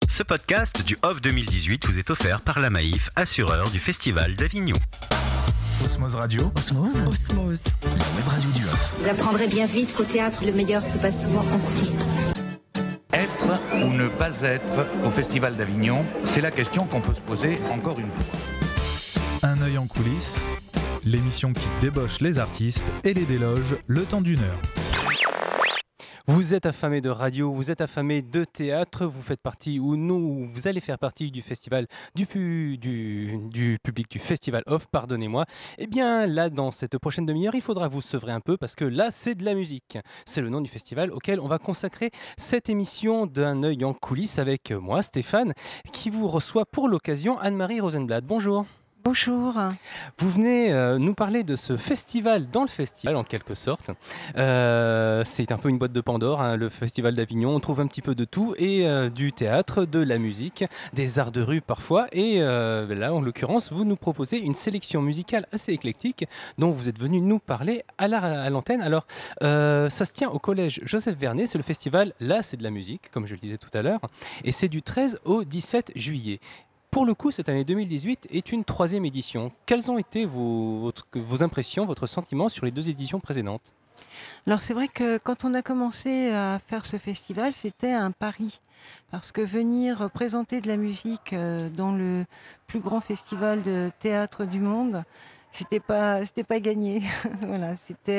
Ce podcast du Off 2018 vous est offert par la Maïf, assureur du Festival d'Avignon. Osmose Radio. Osmose. La web radio du Off. Vous apprendrez bien vite qu'au théâtre, le meilleur se passe souvent en coulisses. Être ou ne pas être au Festival d'Avignon, c'est la question qu'on peut se poser encore une fois. Un œil en coulisses, l'émission qui débauche les artistes et les déloge le temps d'une heure. Vous êtes affamé de radio, vous êtes affamé de théâtre, vous faites partie ou non, vous allez faire partie du festival du public du Festival Off, pardonnez-moi. Eh bien là, dans cette prochaine demi-heure, il faudra vous sevrer un peu parce que là, c'est de la musique. C'est le nom du festival auquel on va consacrer cette émission d'un œil en coulisses avec moi, Stéphane, qui vous reçoit pour l'occasion Anne-Marie Rosenblatt. Bonjour. Bonjour. Vous venez nous parler de ce festival dans le festival, en quelque sorte. C'est un peu une boîte de Pandore, hein, le festival d'Avignon. On trouve un petit peu de tout, et du théâtre, de la musique, des arts de rue parfois. Et là, en l'occurrence, vous nous proposez une sélection musicale assez éclectique dont vous êtes venu nous parler à l'antenne. Alors, ça se tient au collège Joseph Vernet. C'est le festival, là, c'est de la musique, comme je le disais tout à l'heure. Et c'est du 13 au 17 juillet. Pour le coup, cette année 2018 est une 3e édition. Quelles ont été vos impressions, votre sentiment sur les 2 éditions précédentes ? Alors c'est vrai que quand on a commencé à faire ce festival, c'était un pari. Parce que venir présenter de la musique dans le plus grand festival de théâtre du monde, c'était pas gagné. Voilà,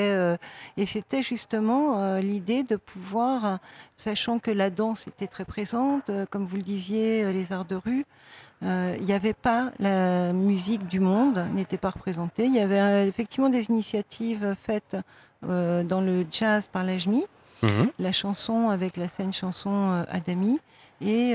c'était justement l'idée de pouvoir, sachant que la danse était très présente, comme vous le disiez, les arts de rue. Il n'y avait pas la musique du monde, n'était pas représentée. Il y avait effectivement des initiatives faites dans le jazz par l'AJMI, la chanson avec la scène chanson Adami, et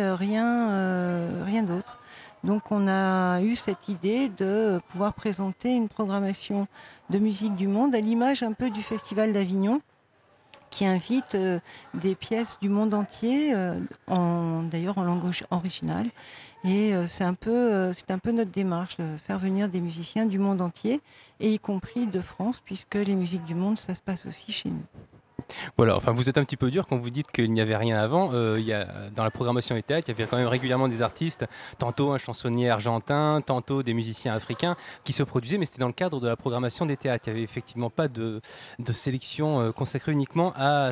rien d'autre. Donc on a eu cette idée de pouvoir présenter une programmation de musique du monde à l'image un peu du Festival d'Avignon, qui invite des pièces du monde entier, d'ailleurs en langue originale. Et c'est un peu notre démarche, de faire venir des musiciens du monde entier, et y compris de France, puisque les musiques du monde, ça se passe aussi chez nous. Voilà, enfin vous êtes un petit peu dur quand vous dites qu'il n'y avait rien avant. Dans la programmation et théâtre, il y avait quand même régulièrement des artistes, tantôt un chansonnier argentin, tantôt des musiciens africains qui se produisaient, mais c'était dans le cadre de la programmation des théâtres. Il n'y avait effectivement pas de sélection consacrée uniquement à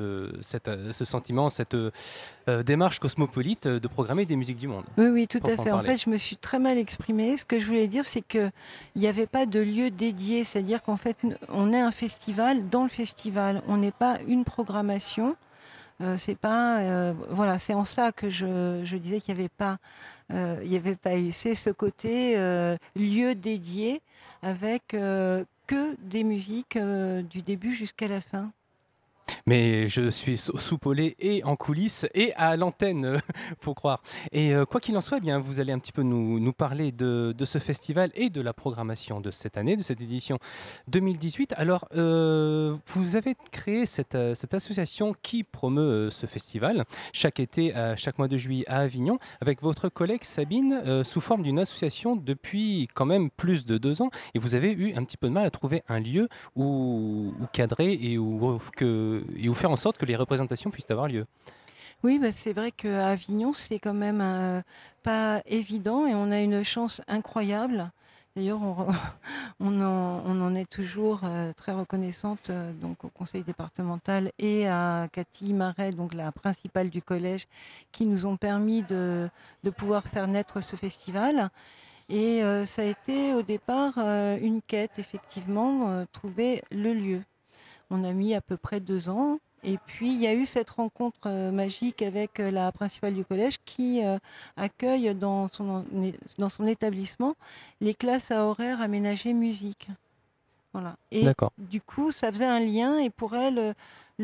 ce sentiment, cette démarche cosmopolite de programmer des musiques du monde. Oui, tout à fait. En fait, je me suis très mal exprimée. Ce que je voulais dire, c'est qu'il n'y avait pas de lieu dédié, c'est-à-dire qu'en fait, on est un festival dans le festival. On n'est pas une programmation. C'est pas voilà, c'est en ça que je disais qu'il n'y avait pas eu. C'est ce côté lieu dédié avec que des musiques du début jusqu'à la fin. Mais je suis soupolé et en coulisses et à l'antenne, faut croire. Et quoi qu'il en soit, eh bien, vous allez un petit peu nous parler de ce festival et de la programmation de cette année, de cette édition 2018. Alors, vous avez créé cette association qui promeut ce festival chaque été, chaque mois de juillet à Avignon, avec votre collègue Sabine, sous forme d'une association depuis quand même plus de 2 ans. Et vous avez eu un petit peu de mal à trouver un lieu où cadrer et où faire en sorte que les représentations puissent avoir lieu. Oui, c'est vrai qu'à Avignon, c'est quand même pas évident, et on a une chance incroyable. D'ailleurs, on en est toujours très reconnaissante donc au conseil départemental et à Cathy Marais, donc la principale du collège, qui nous ont permis de pouvoir faire naître ce festival. Et ça a été au départ une quête, effectivement, trouver le lieu. On a mis à peu près 2 ans. Et puis, il y a eu cette rencontre magique avec la principale du collège qui accueille dans son établissement les classes à horaires aménagées musique. Voilà. Et du coup, ça faisait un lien, et pour elle,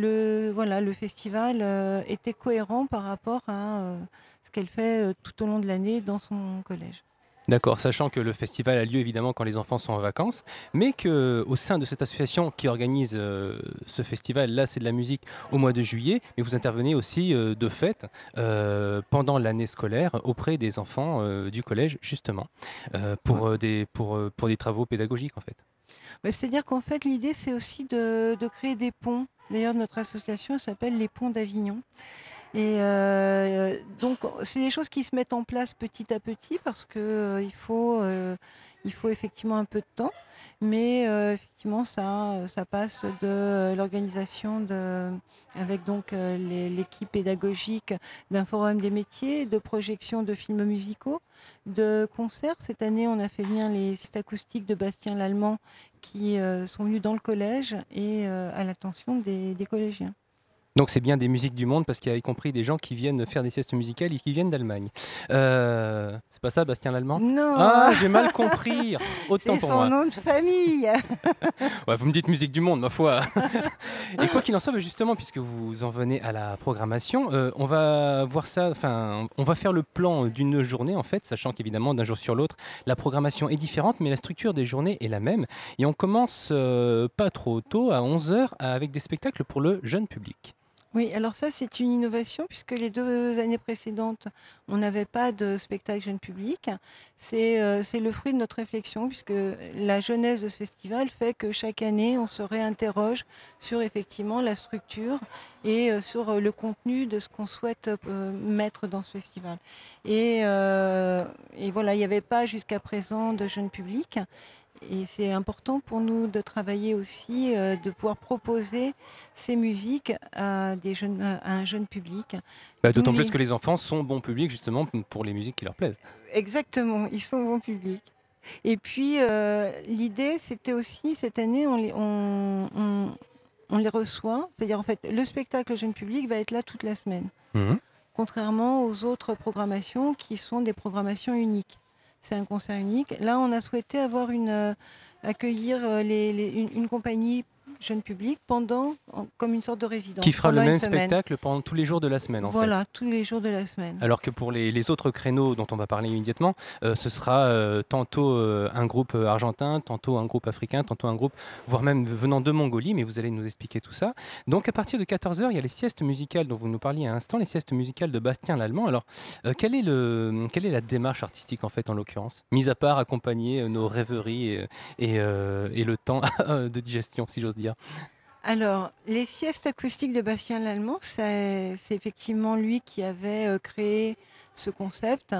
le festival était cohérent par rapport à ce qu'elle fait tout au long de l'année dans son collège. D'accord, sachant que le festival a lieu évidemment quand les enfants sont en vacances, mais qu'au sein de cette association qui organise ce festival, là c'est de la musique au mois de juillet, mais vous intervenez aussi de fait pendant l'année scolaire auprès des enfants du collège justement, pour des travaux pédagogiques en fait. C'est-à-dire qu'en fait l'idée c'est aussi de créer des ponts. D'ailleurs notre association s'appelle les Ponts d'Avignon. Et donc, c'est des choses qui se mettent en place petit à petit parce que il faut effectivement un peu de temps. Mais effectivement, ça passe de l'organisation avec donc l'équipe pédagogique d'un forum des métiers, de projection de films musicaux, de concerts. Cette année, on a fait venir les sites acoustiques de Bastien Lallemand qui sont venus dans le collège et à l'attention des collégiens. Donc c'est bien des musiques du monde parce qu'il y a y compris des gens qui viennent faire des siestes musicales et qui viennent d'Allemagne. C'est pas ça, Bastien Lallemand? Non, Ah, j'ai mal compris. Autant c'est pour son moi. nom de famille. Ouais, vous me dites musique du monde, ma foi. Et quoi qu'il en soit, bah, justement, puisque vous en venez à la programmation, on va voir ça, enfin, on va faire le plan d'une journée, en fait, sachant qu'évidemment, d'un jour sur l'autre, la programmation est différente, mais la structure des journées est la même. Et on commence pas trop tôt, à 11 heures, avec des spectacles pour le jeune public. Oui, alors ça, c'est une innovation puisque les 2 années précédentes, on n'avait pas de spectacle jeune public. C'est le fruit de notre réflexion puisque la jeunesse de ce festival fait que chaque année, on se réinterroge sur effectivement la structure et sur le contenu de ce qu'on souhaite mettre dans ce festival. Et voilà, il n'y avait pas jusqu'à présent de jeune public. Et c'est important pour nous de travailler aussi, de pouvoir proposer ces musiques à un jeune public. Bah, D'où d'autant plus les- que les enfants sont bon public, justement, pour les musiques qui leur plaisent. Exactement, ils sont bon public. Et puis, l'idée, c'était aussi, cette année, on les reçoit. C'est-à-dire, en fait, le spectacle jeune public va être là toute la semaine. Mhm. Contrairement aux autres programmations qui sont des programmations uniques. C'est un concert unique. Là, on a souhaité accueillir une compagnie jeune public comme une sorte de résidence. Qui fera le pendant une même semaine. spectacle pendant tous les jours de la semaine, en fait. Voilà, tous les jours de la semaine. Alors que pour les autres créneaux dont on va parler immédiatement, ce sera tantôt un groupe argentin, tantôt un groupe africain, tantôt un groupe, voire même venant de Mongolie, mais vous allez nous expliquer tout ça. Donc à partir de 14 heures, il y a les siestes musicales dont vous nous parliez à l'instant, les siestes musicales de Bastien Lallemand. Alors, quelle est la démarche artistique en fait en l'occurrence, mis à part accompagner nos rêveries et le temps de digestion, si j'ose dire. Alors, les siestes acoustiques de Bastien Lallemand, c'est effectivement lui qui avait créé ce concept.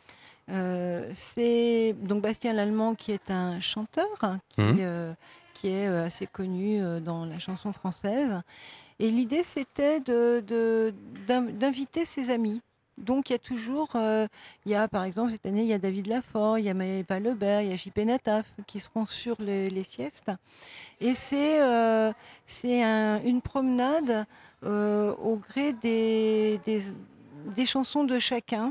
C'est donc Bastien Lallemand qui est un chanteur qui est assez connu dans la chanson française. Et l'idée, c'était d'inviter ses amis. Donc, il y a toujours, par exemple, cette année, il y a David Lafort, il y a Maëva Lebert, il y a JP Nataf qui seront sur les siestes. Et c'est une promenade au gré des chansons de chacun.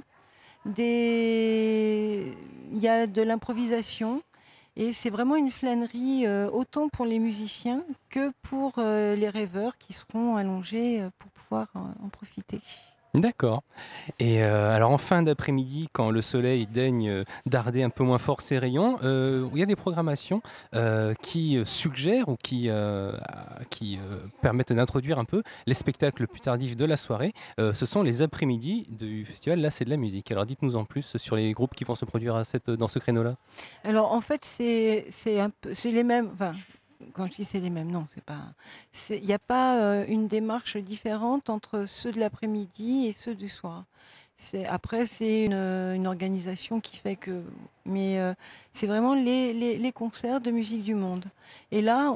Il y a de l'improvisation. Et c'est vraiment une flânerie autant pour les musiciens que pour les rêveurs qui seront allongés pour pouvoir en profiter. D'accord. Et alors en fin d'après-midi, quand le soleil daigne darder un peu moins fort ses rayons, il y a des programmations qui suggèrent ou qui permettent d'introduire un peu les spectacles plus tardifs de la soirée. Ce sont les après-midi du festival Là c'est de la musique. Alors dites-nous en plus sur les groupes qui vont se produire dans ce créneau-là. Alors en fait, c'est les mêmes. Enfin, quand je dis c'est les mêmes, non, c'est pas. Il n'y a pas une démarche différente entre ceux de l'après-midi et ceux du soir. Après, c'est une organisation qui fait que. Mais c'est vraiment les concerts de musique du monde. Et là,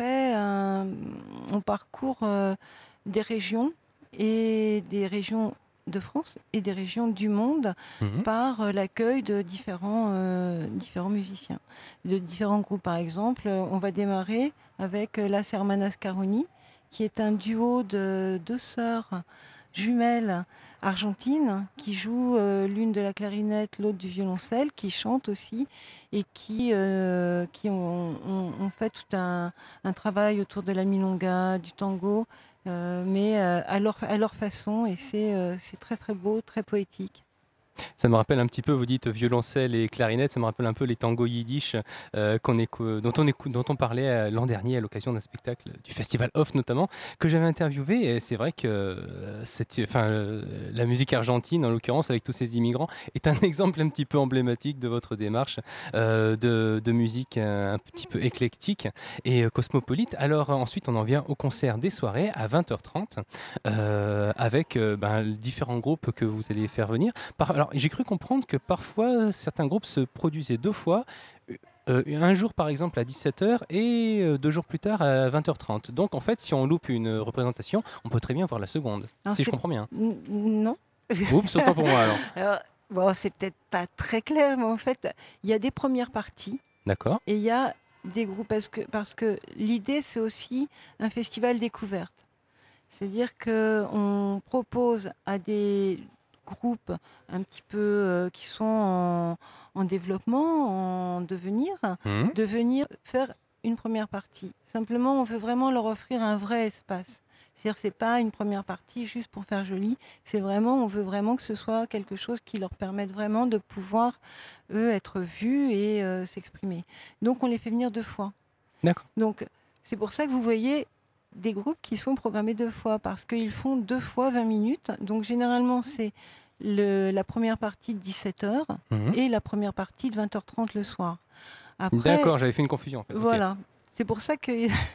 on parcourt des régions et des régions de France et des régions du monde par l'accueil de différents musiciens, de différents groupes. Par exemple, on va démarrer avec Las Hermanas Caroni, qui est un duo de 2 sœurs jumelles argentines qui jouent l'une de la clarinette, l'autre du violoncelle, qui chantent aussi et qui ont fait tout un travail autour de la milonga, du tango, mais à leur façon, et c'est très très beau, très poétique. Ça me rappelle un petit peu, vous dites violoncelle et clarinette, ça me rappelle un peu les tangos yiddish dont on parlait l'an dernier à l'occasion d'un spectacle du Festival Off notamment, que j'avais interviewé. Et c'est vrai que la musique argentine, en l'occurrence, avec tous ces immigrants, est un exemple un petit peu emblématique de votre démarche de musique un petit peu éclectique et cosmopolite. Alors ensuite, on en vient au concert des soirées à 20h30 avec différents groupes que vous allez faire venir. Alors, j'ai cru comprendre que parfois, certains groupes se produisaient 2 fois, un jour par exemple à 17h et 2 jours plus tard à 20h30. Donc en fait, si on loupe une représentation, on peut très bien voir la seconde, Alors, si je comprends bien. Non. Oups, autant pour moi alors. Alors, bon, c'est peut-être pas très clair, mais en fait, il y a des premières parties D'accord. et il y a des groupes parce que l'idée, c'est aussi un festival découverte. C'est-à-dire qu'on propose à des groupes un petit peu qui sont en développement, en devenir, Mhm. de venir faire une première partie. Simplement, on veut vraiment leur offrir un vrai espace. C'est-à-dire que ce n'est pas une première partie juste pour faire joli. On veut vraiment que ce soit quelque chose qui leur permette vraiment de pouvoir, eux, être vus et s'exprimer. Donc, on les fait venir 2 fois. D'accord. Donc, c'est pour ça que vous voyez des groupes qui sont programmés 2 fois, parce qu'ils font 2 fois 20 minutes. Donc, généralement, c'est la première partie de 17h Mhm. et la première partie de 20h30 le soir. Après, D'accord, j'avais fait une confusion en fait. Ok. voilà. C'est pour ça que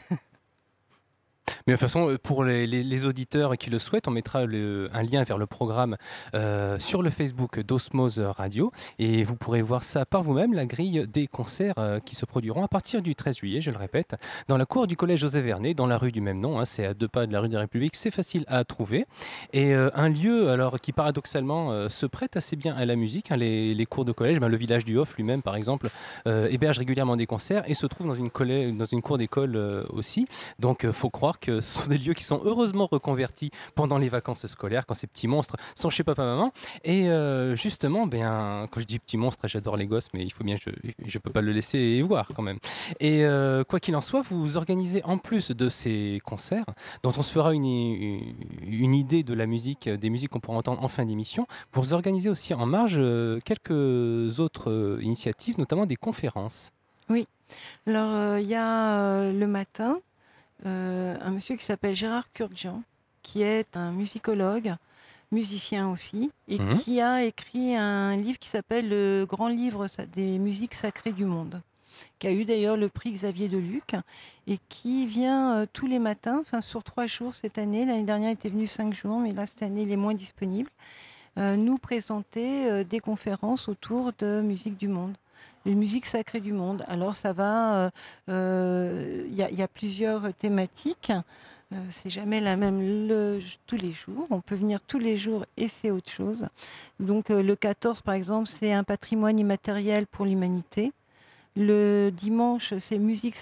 Mais de toute façon, pour les auditeurs qui le souhaitent, on mettra un lien vers le programme sur le Facebook d'Osmose Radio et vous pourrez voir ça par vous-même, la grille des concerts qui se produiront à partir du 13 juillet, je le répète, dans la cour du collège José Vernet, dans la rue du même nom, hein, c'est à 2 pas de la rue de la République, c'est facile à trouver. Et un lieu alors, qui paradoxalement se prête assez bien à la musique, hein, les cours de collège, le village du Hof lui-même par exemple, héberge régulièrement des concerts et se trouve dans une cour d'école aussi. Donc il faut croire que ce sont des lieux qui sont heureusement reconvertis pendant les vacances scolaires, quand ces petits monstres sont chez papa-maman. Et justement, quand je dis petits monstres, j'adore les gosses, mais il faut bien, je peux pas le laisser voir quand même. Et quoi qu'il en soit, vous organisez en plus de ces concerts, dont on se fera une idée de la musique, des musiques qu'on pourra entendre en fin d'émission, vous organisez aussi en marge quelques autres initiatives, notamment des conférences. oui. Alors, il y a le matin un monsieur qui s'appelle Gérard Kurdzian, qui est un musicologue, musicien aussi, et Mhm. qui a écrit un livre qui s'appelle Le Grand Livre des musiques sacrées du monde, qui a eu d'ailleurs le prix Xavier Deluc, et qui vient tous les matins, sur 3 jours cette année. L'année dernière, il était venu 5 jours, mais là, cette année, il est moins disponible, nous présenter des conférences autour de musique du monde. Les musiques sacrées du monde. Alors ça va, il y a plusieurs thématiques. C'est jamais la même tous les jours. On peut venir tous les jours et c'est autre chose. Donc le 14 par exemple, c'est un patrimoine immatériel pour l'humanité. Le dimanche, c'est musique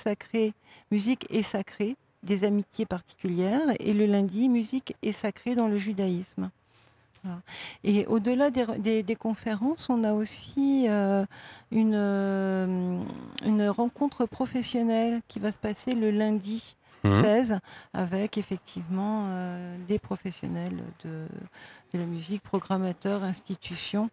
et sacrée, des amitiés particulières. Et le lundi, musique et sacrée dans le judaïsme. Voilà. Et au-delà des conférences, on a aussi une rencontre professionnelle qui va se passer le lundi 16 avec effectivement des professionnels de la musique, programmateurs, institutions,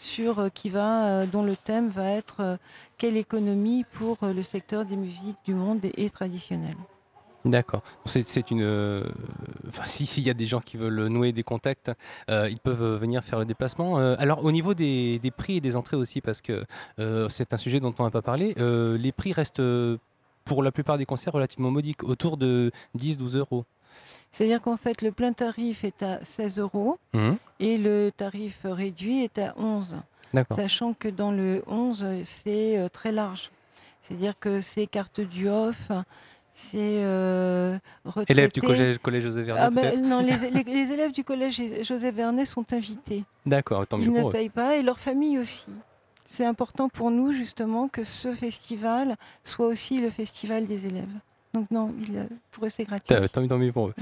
dont le thème va être quelle économie pour le secteur des musiques du monde et traditionnelles. D'accord. C'est une. S'il y a des gens qui veulent nouer des contacts, ils peuvent venir faire le déplacement. Alors, au niveau des prix et des entrées aussi, parce que c'est un sujet dont on n'a pas parlé, les prix restent pour la plupart des concerts relativement modiques, autour de 10-12 euros. C'est-à-dire qu'en fait, le plein tarif est à 16 euros et le tarif réduit est à 11. D'accord. Sachant que dans le 11, c'est très large. C'est-à-dire que c'est carte du off. C'est retraités. Élèves du collège José Vernet, non, les élèves du collège José Vernet sont invités. D'accord, tant mieux Ils pour ne eux. payent pas et leur famille aussi. C'est important pour nous justement que ce festival soit aussi le festival des élèves. Donc non, pour eux c'est gratuit. Tant mieux pour eux. Ouais.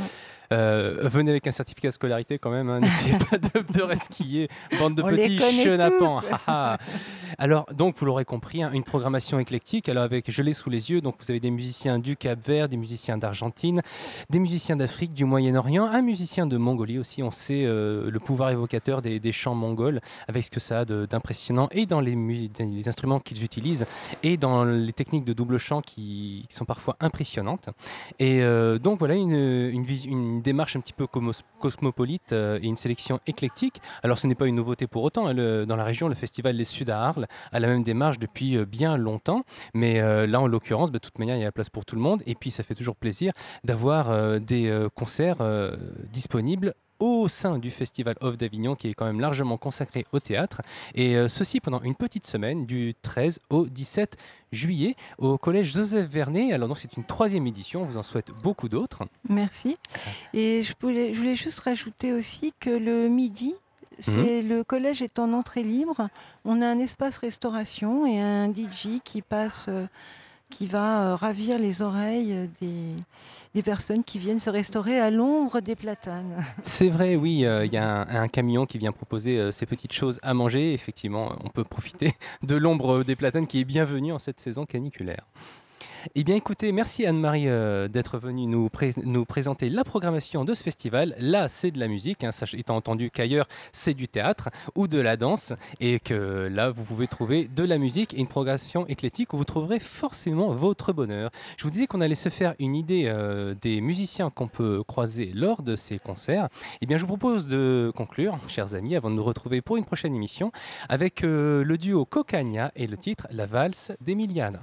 Venez avec un certificat de scolarité quand même, hein. N'essayez pas de resquiller, bande de On les petits connaît chenapans. tous. Alors, donc, vous l'aurez compris, hein, une programmation éclectique. Alors, je l'ai sous les yeux. Donc, vous avez des musiciens du Cap-Vert, des musiciens d'Argentine, des musiciens d'Afrique, du Moyen-Orient, un musicien de Mongolie aussi. On sait le pouvoir évocateur des chants mongols, avec ce que ça a d'impressionnant, et dans les instruments qu'ils utilisent, et dans les techniques de double chant qui sont parfois impressionnantes. Et donc, voilà une démarche un petit peu cosmopolite et une sélection éclectique. Alors, ce n'est pas une nouveauté pour autant, hein. Dans la région, le festival Les Sud à Arles a la même démarche depuis bien longtemps. Mais là, en l'occurrence, de toute manière, il y a la place pour tout le monde. Et puis, ça fait toujours plaisir d'avoir des concerts disponibles au sein du Festival Off d'Avignon, qui est quand même largement consacré au théâtre. Et ceci pendant une petite semaine, du 13 au 17 juillet, au Collège Joseph Vernet. Alors donc, c'est une 3e édition, on vous en souhaite beaucoup d'autres. Merci. Et je voulais juste rajouter aussi que le midi, le collège est en entrée libre. On a un espace restauration et un DJ qui va ravir les oreilles des personnes qui viennent se restaurer à l'ombre des platanes. C'est vrai, oui, il y a un camion qui vient proposer ces petites choses à manger. Effectivement, on peut profiter de l'ombre des platanes qui est bienvenue en cette saison caniculaire. Eh bien écoutez, merci Anne-Marie d'être venue nous présenter la programmation de ce festival. Là, c'est de la musique, hein, étant entendu qu'ailleurs, c'est du théâtre ou de la danse, et que là, vous pouvez trouver de la musique et une programmation éclectique où vous trouverez forcément votre bonheur. Je vous disais qu'on allait se faire une idée des musiciens qu'on peut croiser lors de ces concerts. Eh bien, je vous propose de conclure, chers amis, avant de nous retrouver pour une prochaine émission, avec le duo Cocagna et le titre La valse d'Emiliana.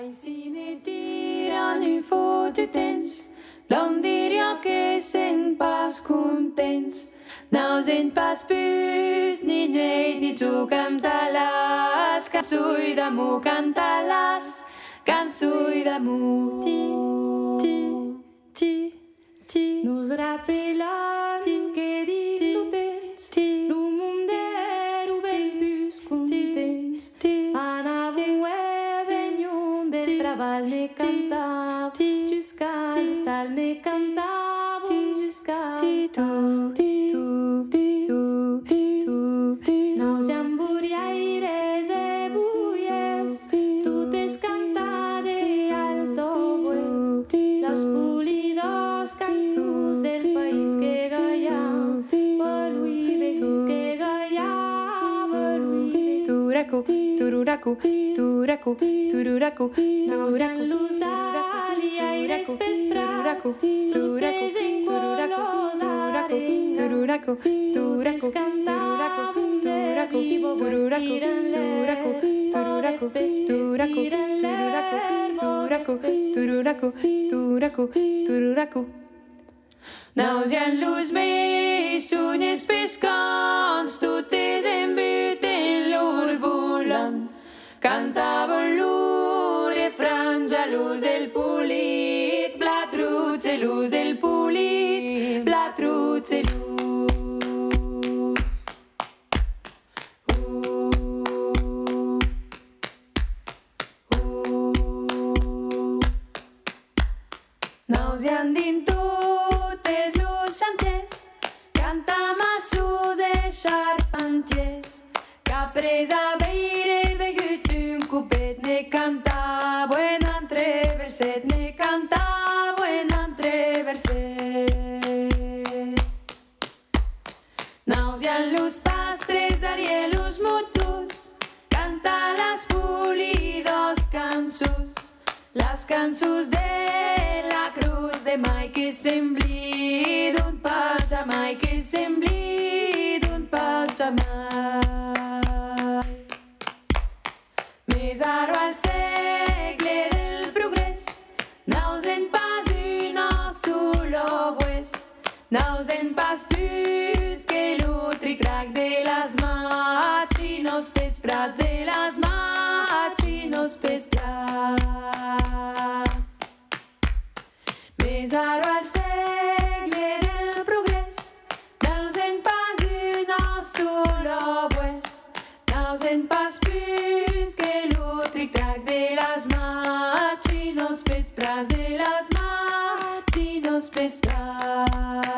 Nu fot u tens, landir que sen pas contents. Nou sen pas pus, ni nueit, ni tu cantalas, cansui d'amu cantalas, cansui d'amu. Ti. Nos rappelant que dit tu tens, nu munderu ben pus contents. Anavum veniun del treball ne cantam, jusqu'à l'hostal ne cantam, jusqu'à l'hostal. Nos llamburiaires e buies, totes cantade alto bues, los pulidos cançons del país que gaia, volui vegis que gaia, volui turacu, tururacu, turacu, tururacu, turacu, luz d'alia i les vesprats, totes en colors arents, tururacu, turacu, cantavam tururacu, tururacu, tururacu, tururacu, tururacu, tururacu, tururacu, tururacu. Nausian luz meis unes pescants, totes embuten lor volant, cantaven lor refrans a l'ús del polit, blatruts a l'ús del polit, blatruts a l'ús. Nausian din totes los xantiers, cantam a sus de xarpentiers, que après a beire begut un copet, ne canta buen entreverset, ne canta buen entreverset. Nausian los pastres d'Ariel los motos, canta las pulidos cançons, las cançons de la cruz de mai que sembli d'un patge a mai, que sembli d'un patge a mai. Mes arro al segle del progrés, nausen pas una solo bues, nausen pas plus que l'utritrac de las machinos pesprats, de las machinos pesprats. Mes arro al segle del progrés, nausen pas una solo bues, nausen pas plus que l'utritrac de las machinos pesprats, de las machinos pesprats.